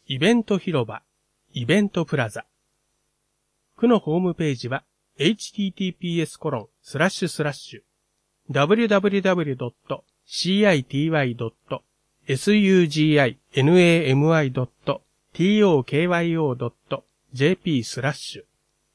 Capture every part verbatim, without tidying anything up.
イベント広場、イベントプラザ。区のホームページは エイチティーティーピーエスコロンスラッシュスラッシュダブリューダブリューダブリュードットシーアイティーワイドットエスユージーアイエヌエーエムアイドットティーオーケーワイオードットジェーピースラッシュ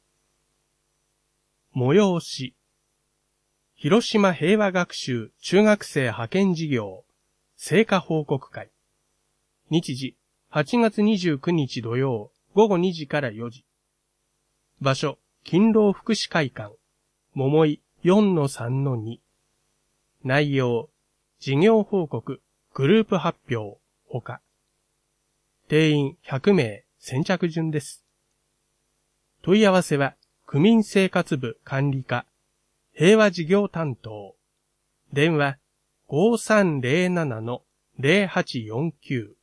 催し広島平和学習中学生派遣事業成果報告会。日時はちがつにじゅうくにち土曜ごごにじからよじ。場所勤労福祉会館桃井 よんのさんのに。内容事業報告グループ発表ほか。定員ひゃくめい先着順です。問い合わせは区民生活部管理課平和事業担当。電話 ごさんゼロななのゼロはちよんきゅう。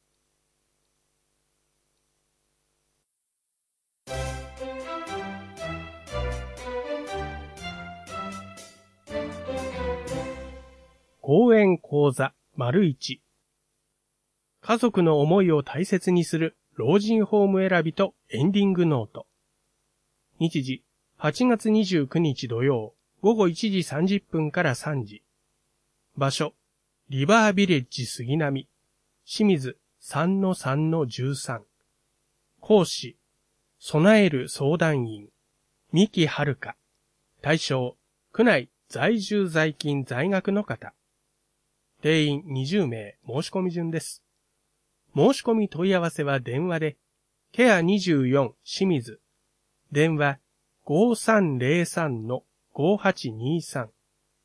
講演講座 ① 家族の思いを大切にする老人ホーム選びとエンディングノート。日時はちがつにじゅうくにち土曜ごごいちじさんじゅっぷんからさんじ。場所リバービレッジ杉並清水 さんのさんのじゅうさん。講師備える相談員三木遥。対象区内在住在勤在学の方。定員にじゅうめい申し込み順です。申し込み問い合わせは電話でケアにじゅうよん清水電話 ごさんゼロさんのごはちにさん。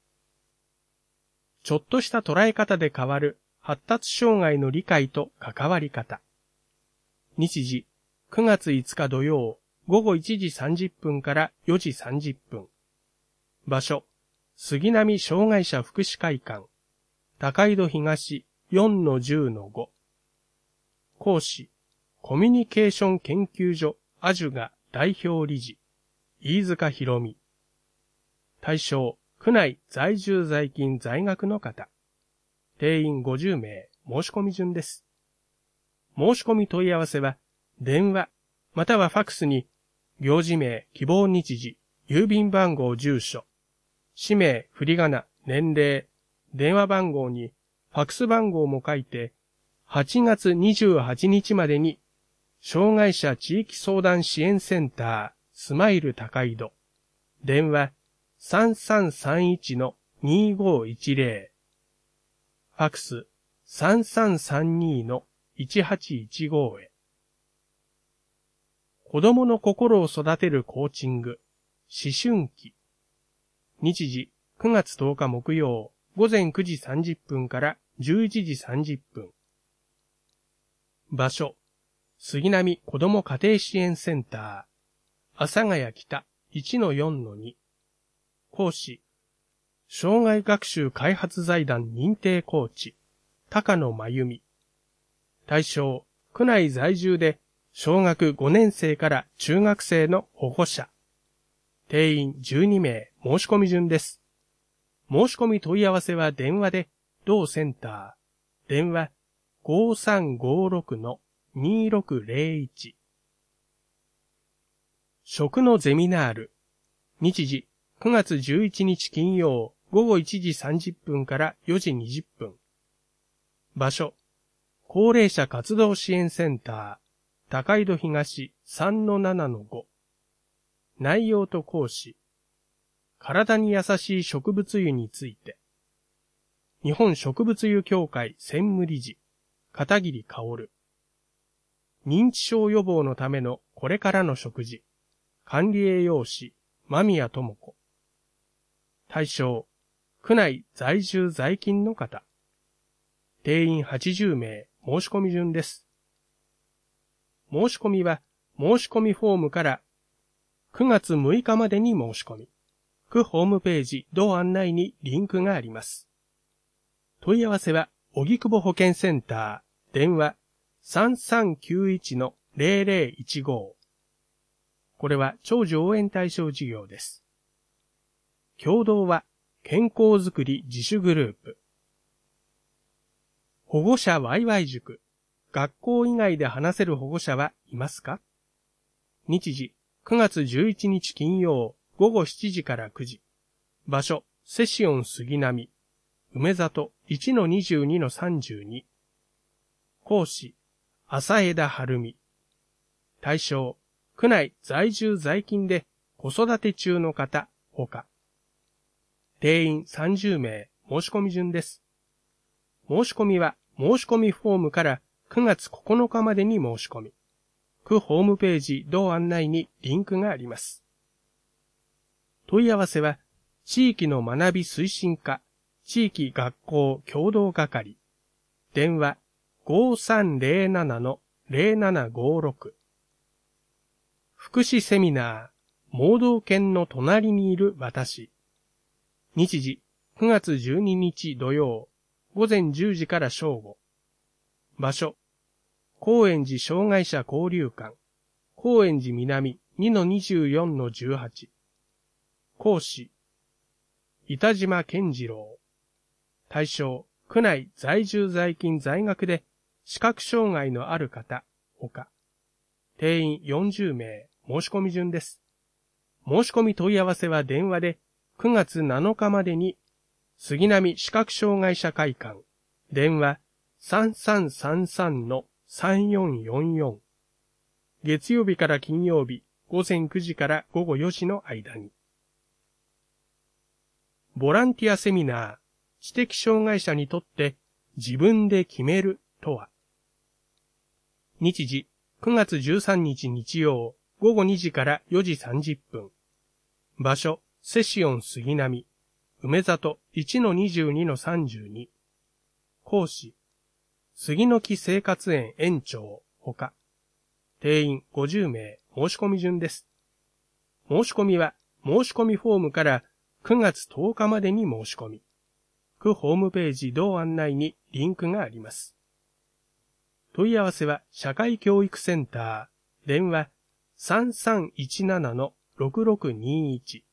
ちょっとした捉え方で変わる発達障害の理解と関わり方。日時くがついつか土曜ごごいちじさんじゅっぷんからよじさんじゅっぷん。場所杉並障害者福祉会館高井戸東 よんのじゅうのご。講師コミュニケーション研究所アジュガ代表理事飯塚博美。対象区内在住在勤在学の方。定員ごじゅうめい申し込み順です。申し込み問い合わせは電話またはファクスに行事名希望日時郵便番号住所氏名振り仮名年齢電話番号にファクス番号も書いてはちがつにじゅうはちにちまでに障害者地域相談支援センタースマイル高井戸電話 さんさんさんいちのにごいちゼロ ファクス さんさんさんにのいちはちいちご へ。子供の心を育てるコーチング思春期。日時くがつとおか木曜ごぜんくじさんじゅっぷんからじゅういちじさんじゅっぷん。場所杉並子ども家庭支援センター阿佐ヶ谷北 いちのよんのに。講師障害学習開発財団認定コーチ高野真由美。対象区内在住で小学ごねんせいから中学生の保護者。定員じゅうにめい申し込み順です。申し込み問い合わせは電話で同センター電話 ごさんごろくのにろくゼロいち。食のゼミナール。日時くがつじゅういちにち金曜ごごいちじさんじゅっぷんからよじにじゅっぷん。場所高齢者活動支援センター高井戸東 さんのななのご。内容と講師体に優しい植物油について。日本植物油協会専務理事片桐薫。認知症予防のためのこれからの食事管理栄養士間宮智子。対象区内在住在勤の方。定員はちじゅうめい申し込み順です。申し込みは申し込みフォームからくがつむいかまでに申し込み。区ホームページ同案内にリンクがあります。問い合わせは荻窪保健センター電話 さんさんきゅういちのゼロゼロいちご。これは長寿応援対象事業です。共同は健康づくり自主グループ。保護者ワイワイ塾学校以外で話せる保護者はいますか？日時、くがつじゅういちにち金曜、ごごしちじからくじ。場所、セシオン杉並。梅里 いちのにじゅうにのさんじゅうに。講師、浅枝晴美。対象、区内在住在勤で子育て中の方、ほか。定員さんじゅうめい、申し込み順です。申し込みは申し込みフォームからくがつここのかまでに申し込み。区ホームページ同案内にリンクがあります。問い合わせは、地域の学び推進課、地域学校共同係。電話 ごーさんぜろななのぜろななごろく。福祉セミナー、盲導犬の隣にいる私。日時、くがつじゅうににち土曜、ごぜんじゅうじから正午。場所、高円寺障害者交流館、高円寺南 にのにじゅうよんのじゅうはち。講師、板島健次郎。対象、区内在住在勤在学で視覚障害のある方、ほか。定員よんじゅうめい、申し込み順です。申し込み問い合わせは電話でくがつなのかまでに、杉並視覚障害者会館、電話 さんさんさんさんのさんよんよんよん。月曜日から金曜日、ごぜんくじからごごよじの間に。ボランティアセミナー、知的障害者にとって自分で決めるとは。日時、くがつじゅうさんにち日曜、ごごにじからよじさんじゅっぷん。場所、セシオン杉並。梅里 いちのにじゅうにのさんじゅうに。講師、杉の木生活園園長、ほか。定員ごじゅうめい、申し込み順です。申し込みは、申し込みフォームからくがつとおかまでに申し込み。区ホームページ同案内にリンクがあります。問い合わせは社会教育センター、電話 さんさんいちななのろくろくにいち。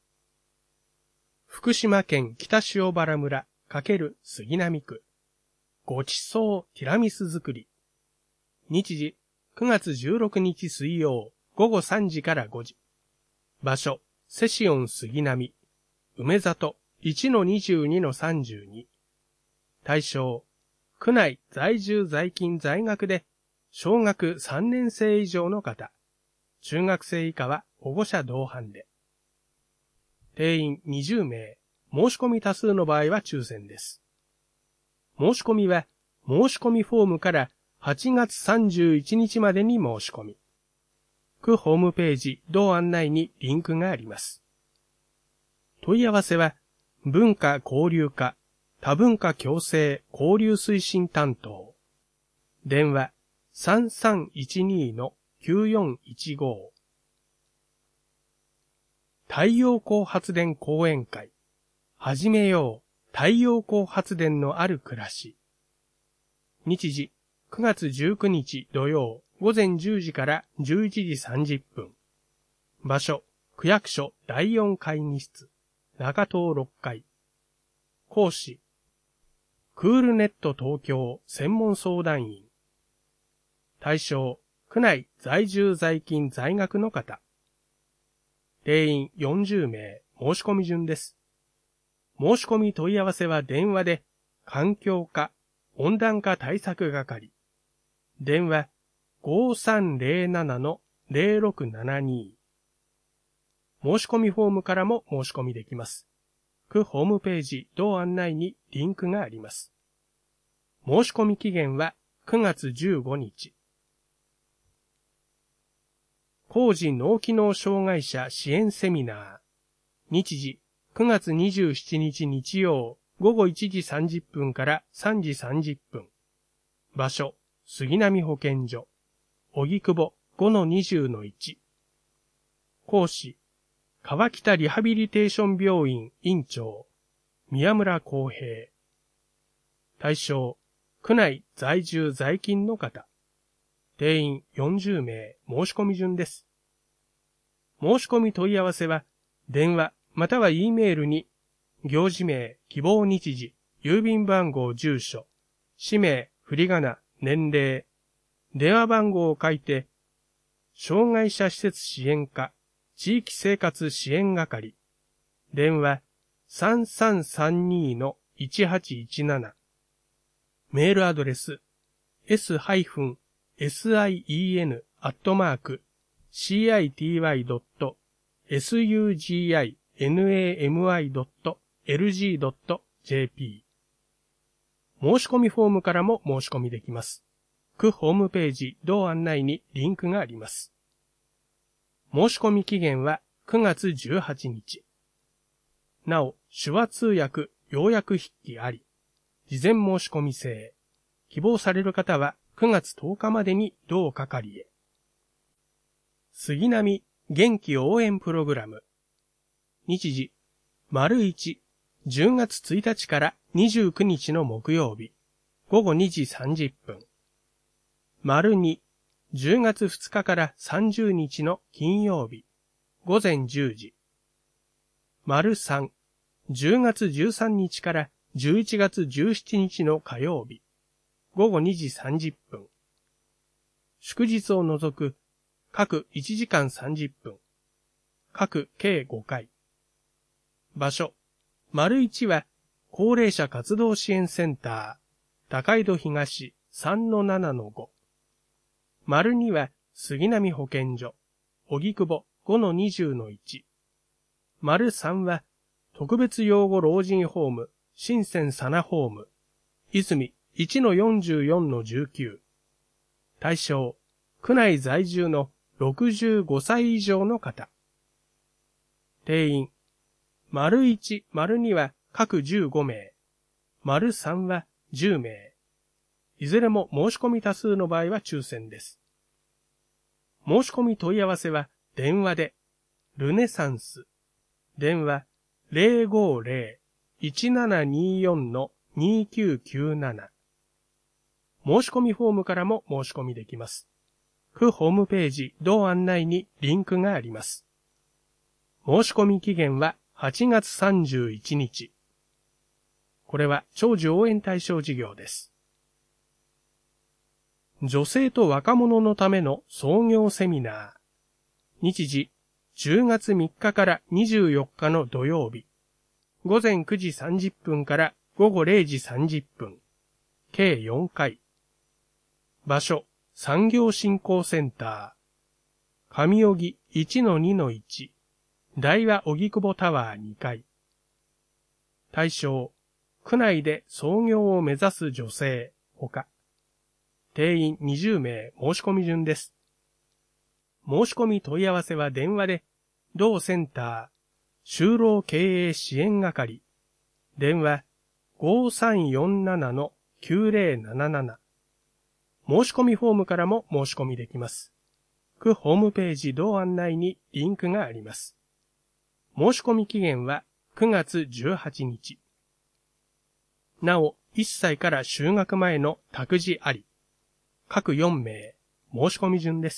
福島県北塩原村×杉並区。ごちそうティラミス作り。日時、くがつじゅうろくにち水曜、ごごさんじからごじ。場所、セシオン杉並。梅里 いちのにじゅうにのさんじゅうに。対象、区内在住在勤在学で小学さんねんせい以上の方。中学生以下は保護者同伴で。定員にじゅうめい、申し込み多数の場合は抽選です。申し込みは申し込みフォームからはちがつさんじゅういちにちまでに申し込み。区ホームページ同案内にリンクがあります。問い合わせは文化交流課多文化共生交流推進担当。電話 さんさんいちにのきゅうよんいちご。太陽光発電講演会。始めよう太陽光発電のある暮らし。日時、くがつじゅうくにち土曜、ごぜんじゅうじからじゅういちじさんじゅっぷん。場所、区役所だいよんかいぎ室、中東ろっかい。講師、クールネット東京専門相談員。対象、区内在住在勤在学の方。定員よんじゅうめい、申し込み順です。申し込み問い合わせは電話で、環境課、温暖化対策係。電話 ごーさんぜろななのぜろろくななに。申し込みフォームからも申し込みできます。区ホームページ同案内にリンクがあります。申し込み期限はくがつじゅうごにち。高次脳機能障害者支援セミナー。日時、くがつにじゅうしちにち日曜、ごごいちじさんじゅっぷんからさんじさんじゅっぷん。場所、杉並保健所。荻窪 ごのにじゅうのいち。講師、川北リハビリテーション病院院長、宮村康平。対象、区内在住在勤の方。定員よんじゅうめい、申し込み順です。申し込み問い合わせは、電話または E メールに、行事名、希望日時、郵便番号、住所、氏名、振り仮名、年齢、 電話番号を書いて、障害者施設支援課地域生活支援係、電話 さんさんさんに のいちはちいちなな、メールアドレス エス エス アイ イー エヌ アットマーク シー アイ ティー ワイ ドット エス ユー ジー アイ エヌ エー エム アイ ドット エル ジー ドット ジェーピー。申し込みフォームからも申し込みできます。区ホームページ同案内にリンクがあります。申し込み期限はくがつじゅうはちにち。なお、手話通訳、要約筆記あり。事前申し込み制。希望される方はくがつとおかまでに同係へ。杉並元気応援プログラム。日時、丸いち、じゅうがつついたちからにじゅうくにちの木曜日、ごごにじさんじゅっぷん。丸に、じゅうがつふつかからさんじゅうにちの金曜日、ごぜんじゅうじ。丸さん、じゅうがつじゅうさんにちからじゅういちがつじゅうしちにちの火曜日、ごごにじさんじゅっぷん。祝日を除く、各いちじかんさんじゅっぷん。各計ごかい。場所、丸いちは、高齢者活動支援センター、高井戸東 さんのななのご。丸には、杉並保健所、荻窪 ごのにじゅうのいち。丸さんは、特別養護老人ホーム、新鮮さなホーム、泉 いちのよんじゅうよんのじゅうきゅう。対象、区内在住のろくじゅうごさい以上の方。定員、丸いち、丸には各じゅうごめい、丸さんはじゅうめい。いずれも申し込み多数の場合は抽選です。申し込み問い合わせは電話で、ルネサンス、電話 ゼロごゼロ いちななによん にきゅうきゅうなな。申し込みフォームからも申し込みできます。区ホームページ同案内にリンクがあります。申し込み期限ははちがつさんじゅういちにち。これは長寿応援対象事業です。女性と若者のための創業セミナー。日時、じゅうがつみっかからにじゅうよっかの土曜日。ごぜんくじさんじゅっぷんからごごれいじさんじゅっぷん。計よんかい。場所、産業振興センター。上荻 いちのにのいち。大和荻窪タワーにかい。対象、区内で創業を目指す女性、ほか。定員にじゅうめい申し込み順です。申し込み問い合わせは電話で、同センター、就労経営支援係。電話 ごさんよんななのきゅうぜろなななな。申し込みフォームからも申し込みできます。区ホームページ同案内にリンクがあります。申し込み期限はくがつじゅうはちにち。なお、いっさいから就学前の託児あり。各よんめい、申し込み順です。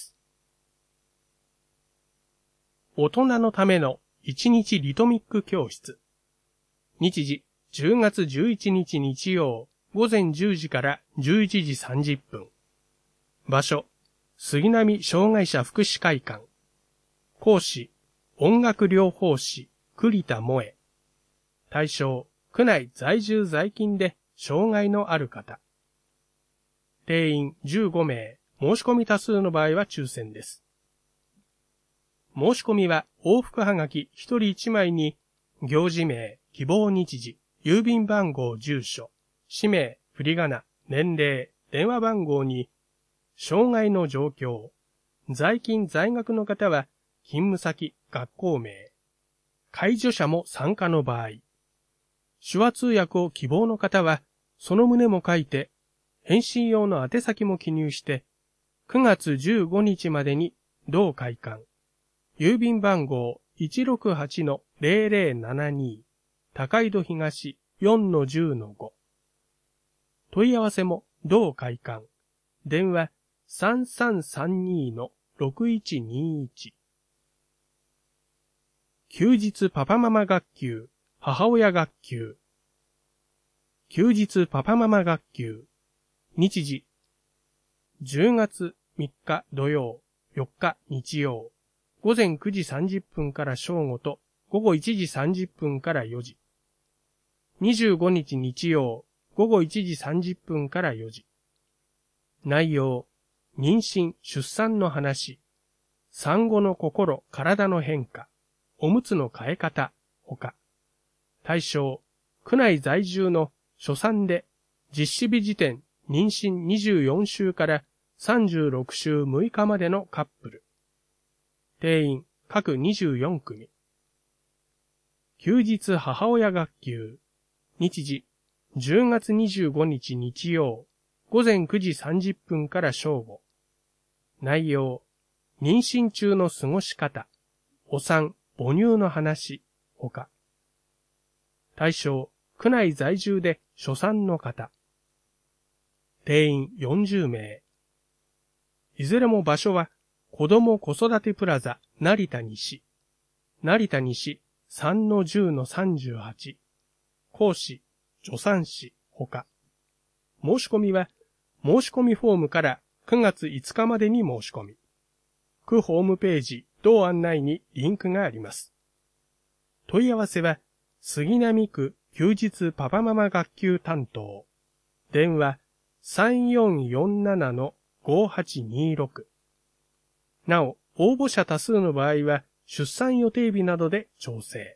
大人のためのいちにちリトミック教室。日時、じゅうがつじゅういちにち日曜、ごぜんじゅうじからじゅういちじさんじゅっぷん。場所、杉並障害者福祉会館。講師、音楽療法士、栗田萌。対象、区内在住在勤で障害のある方。定員じゅうごめい、申し込み多数の場合は抽選です。申し込みは往復はがきひとりいちまいに、行事名、希望日時、郵便番号住所、氏名、振り仮名、年齢、電話番号に、障害の状況、在勤在学の方は、勤務先、学校名、介助者も参加の場合、手話通訳を希望の方は、その旨も書いて、返信用の宛先も記入して、くがつじゅうごにちまでに同会館、郵便番号 いちろくはちのぜろぜろななに、高井戸東 よんのじゅうのご。問い合わせも同会館、電話 さんさんさんにのろくいちにいち。休日パパママ学級、母親学級。休日パパママ学級。日時、 じゅうがつみっか土曜、よっか日曜、ごぜんくじさんじゅっぷんから正午とごごいちじさんじゅっぷんからよじ。にじゅうごにち日曜、ごごいちじさんじゅっぷんからよじ。内容、妊娠・出産の話、産後の心・体の変化、おむつの替え方、ほか。対象、区内在住の初産で実施日時点妊娠にじゅうよんしゅうからさんじゅうろくしゅうむいかまでのカップル。定員、各にじゅうよんくみ。休日母親学級。日時、じゅうがつにじゅうごにち日曜、ごぜんくじさんじゅっぷんから正午。内容、妊娠中の過ごし方、お産、母乳の話、ほか。対象、区内在住で初産の方。定員よんじゅうめい。いずれも場所は、子ども子育てプラザ成田西。成田西 さんのじゅうのさんじゅうはち。講師、助産師、ほか。申し込みは、申し込みフォームからくがついつかまでに申し込み。区ホームページ、同案内にリンクがあります。問い合わせは、杉並区休日パパママ学級担当。電話 さんよんよんななのごはちにろく。なお、応募者多数の場合は、出産予定日などで調整。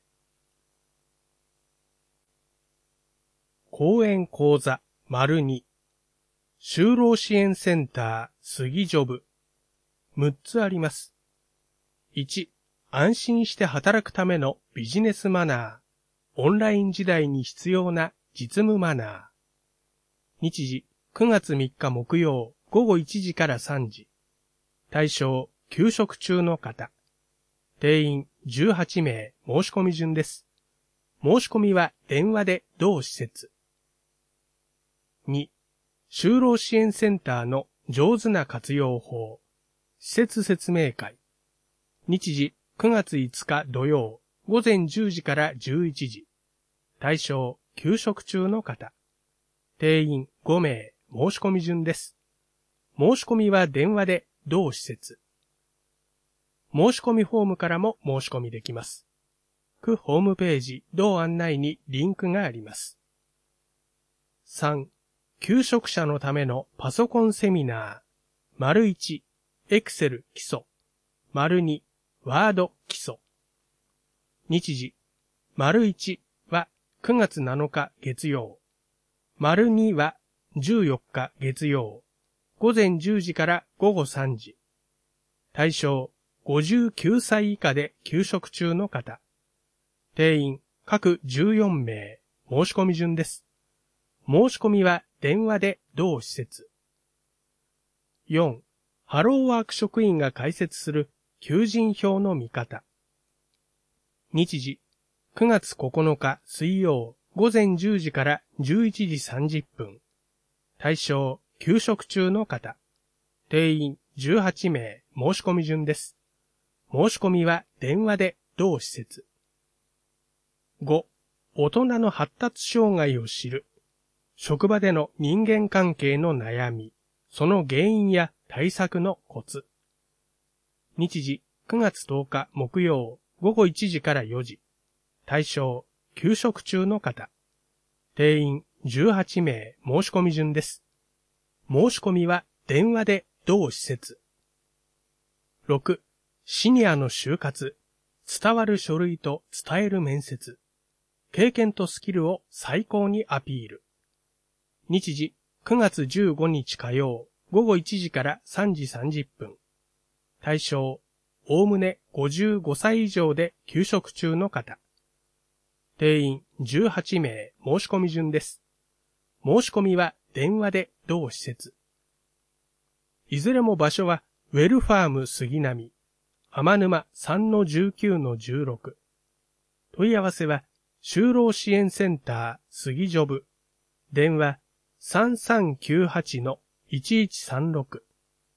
講演講座 ② 就労支援センター杉ジョブ。むっつあります。いち、安心して働くためのビジネスマナー。オンライン時代に必要な実務マナー。日時、くがつみっか木曜、ごごいちじからさんじ。対象、休職中の方。定員じゅうはちめい、申し込み順です。申し込みは電話で同施設。に、就労支援センターの上手な活用法。施設説明会。日時、くがついつか土曜、ごぜんじゅうじからじゅういちじ。対象、休職中の方。定員ごめい、申し込み順です。申し込みは電話で同施設。申し込みフォームからも申し込みできます。区ホームページ、同案内にリンクがあります。さん、求職者のためのパソコンセミナー。丸いち、エクセル基礎。丸に、ワード基礎。日時、丸いちはくがつなのか月曜。丸にはじゅうよっか月曜。ごぜんじゅうじからごごさんじ。対象、ごじゅうきゅうさい以下で休職中の方。定員、各じゅうよんめい、申し込み順です。申し込みは電話で同施設。よん、ハローワーク職員が開設する求人票の見方。日時、くがつここのか水曜、ごぜんじゅうじからじゅういちじさんじゅっぷん。対象、休職中の方。定員じゅうはちめい、申し込み順です。申し込みは電話で同施設。ご、大人の発達障害を知る。職場での人間関係の悩み、その原因や対策のコツ。日時、くがつとおか木曜、ごごいちじからよじ。対象、休職中の方。定員じゅうはちめい、申し込み順です。申し込みは電話で同施設。ろく、シニアの就活。伝わる書類と伝える面接。経験とスキルを最高にアピール。日時、くがつじゅうごにち火曜、ごごいちじからさんじさんじゅっぷん。対象、おおむねごじゅうごさい以上で休職中の方。定員じゅうはちめい、申し込み順です。申し込みは電話で同施設。いずれも場所は、ウェルファーム杉並、天沼 さんのじゅうきゅうのじゅうろく。問い合わせは、就労支援センター杉ジョブ。電話 さんさんきゅうはちのいちいちさんろく。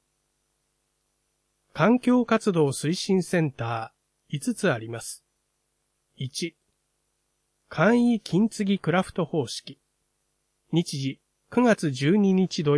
環境活動推進センターいつつあります。いち、簡易金継ぎクラフト方式。日時、くがつじゅうににち土曜、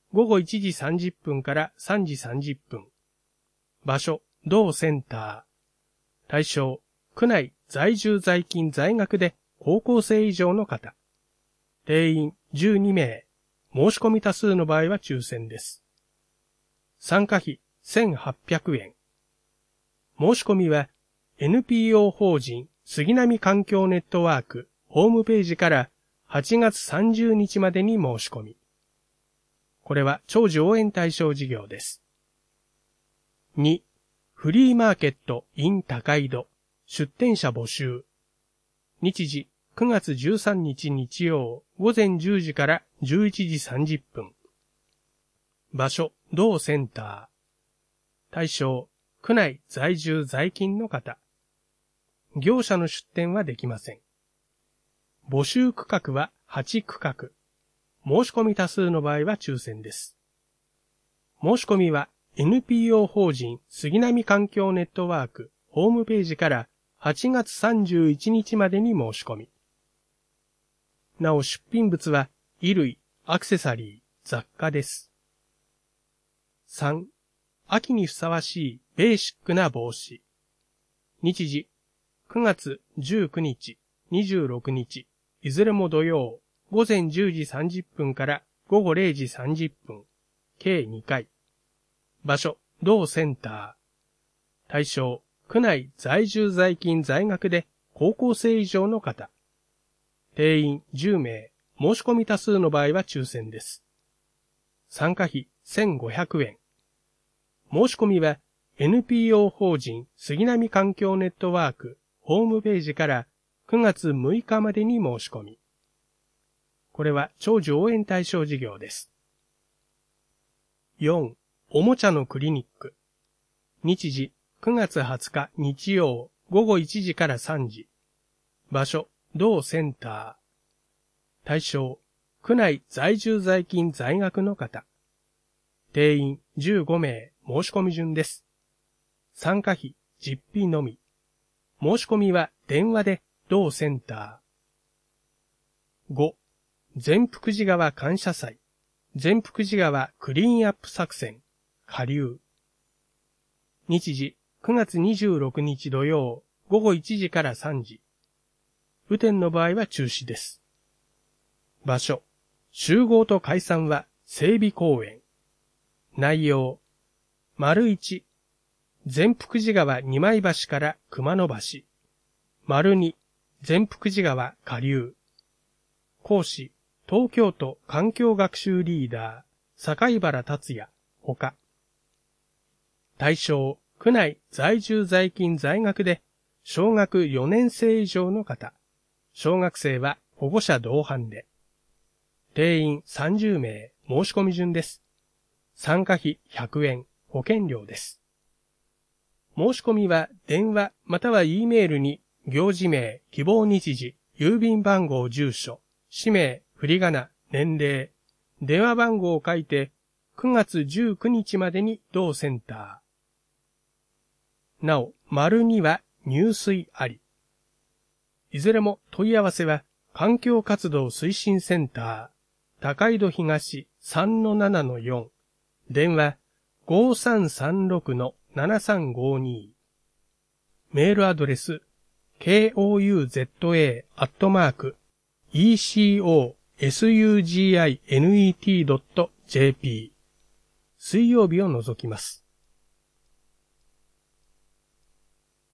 ごごいちじさんじゅっぷんからさんじさんじゅっぷん。場所、同センター。対象、区内在住在勤在学で高校生以上の方。定員じゅうにめい。申し込み多数の場合は抽選です。参加費せんはっぴゃくえん。申し込みは エヌピーオー 法人杉並環境ネットワークホームページからはちがつさんじゅうにちまでに申し込み。これは長寿応援対象事業です。に. フリーマーケット in 高井戸出店者募集。日時くがつじゅうさんにち日曜午前じゅうじからじゅういちじさんじゅっぷん。場所、同センター。対象、区内在住在勤の方。業者の出店はできません。募集区画ははちくかく。申し込み多数の場合は抽選です。申し込みは エヌピーオー 法人杉並環境ネットワークホームページからはちがつさんじゅういちにちまでに申し込み。なお出品物は衣類、アクセサリー、雑貨です。さん. 秋にふさわしいベーシックな帽子。日時くがつじゅうくにち、にじゅうろくにち、いずれも土曜、午前じゅうじさんじゅっぷんから午後れいじさんじゅっぷん、計にかい。場所、同センター。対象、区内在住在勤在学で高校生以上の方。定員じゅうめい、申し込み多数の場合は抽選です。参加費せんごひゃくえん。申し込みは エヌピーオー 法人杉並環境ネットワークホームページからくがつむいかまでに申し込み。これは長寿応援対象事業です。よん. おもちゃのクリニック。日時くがつはつか日曜午後いちじからさんじ。場所、同センター。対象、区内在住在勤在学の方。定員じゅうごめい、申し込み順です。参加費実費のみ。申し込みは電話で同センター。ご. 善福寺川感謝祭。善福寺川クリーンアップ作戦。下流。日時くがつにじゅうろくにち土曜午後いちじからさんじ。雨天の場合は中止です。場所。集合と解散は整備公園。内容。丸いち。善福寺川二枚橋から熊野橋。丸に。善福寺川下流。講師。東京都環境学習リーダー、坂原達也、ほか。対象、区内在住在勤在学で、小学よねんせい以上の方。小学生は保護者同伴で。定員さんじゅうめい、申し込み順です。参加費ひゃくえん、保険料です。申し込みは電話または E メールに、行事名、希望日時、郵便番号住所、氏名、振り仮名、年齢、電話番号を書いて、くがつじゅうくにちまでに同センター。なお、丸には入水あり。いずれも問い合わせは、環境活動推進センター、高井戸東 さんのななのよん、電話 ごさんさんろくのななさんごに。メールアドレス、コウザ アットマーク、イーシーオースユージーアイネットドットジェーピー。水曜日を除きます。